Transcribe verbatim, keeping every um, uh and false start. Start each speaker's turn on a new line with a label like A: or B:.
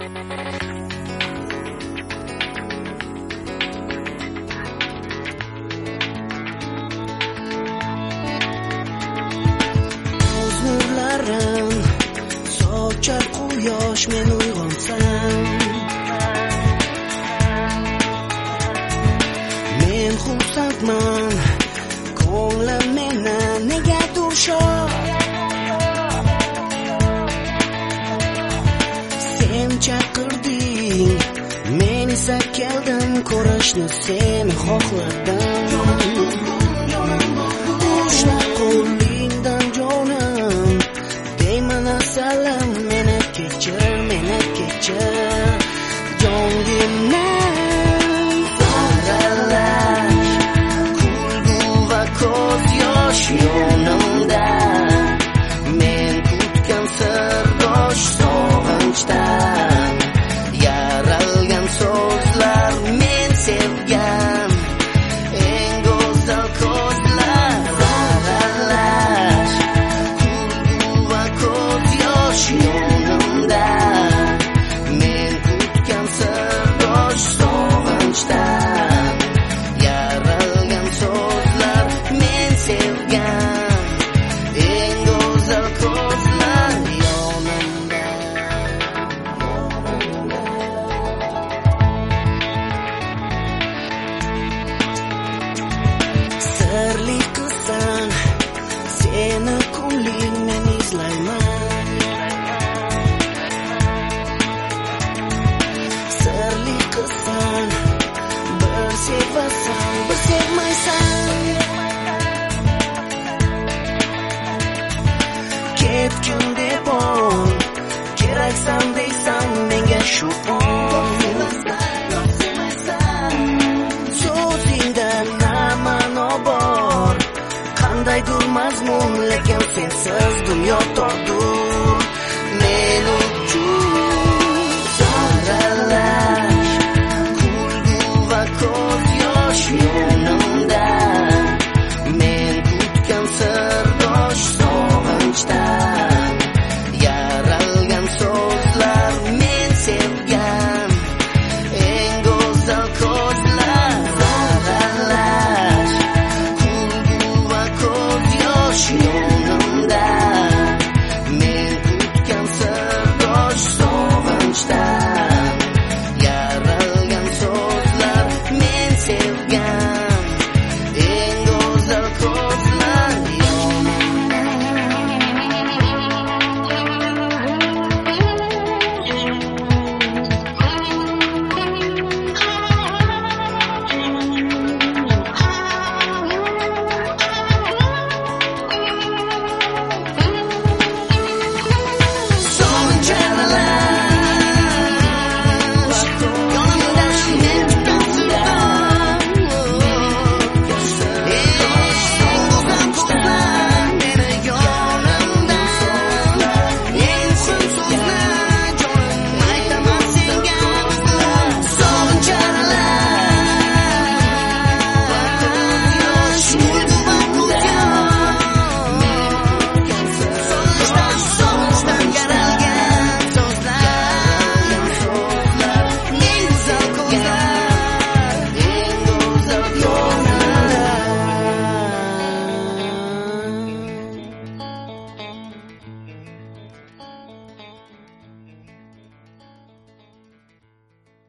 A: nurlarim sochar quyosh men uyg'onsam, men xursandman, ko'nglim meni negadir shod. Sen chaqirding, men esa keldim ko'rishni seni xohladim. Ushlab qo'lingdan jonim, deyman assalam, meni kechir, meni kechir, jongimdan saralash, kulgu va ko'z yosh yonimda, men kutgan sirdosh sog'inchdan, yaralgan so'zlar men sevgan, eng go'zal ko'zlar aralash, kulgu va ko'z yosh yonimda, men kutgan sirdosh sog'inchdan, yaralgan so'zlar men sevgan, eng go'zal ko'zlar yonimda. Sirli qizsan, seni ko'ngling men izlayman. Sirli qizsan, bir sevasan, bir sevmaysan. Ketgin deb ol, keraksan deysan menga shu on. So'zingda na ma'no bor, qandaydir mazmun, lekin sensiz dunyo tordur.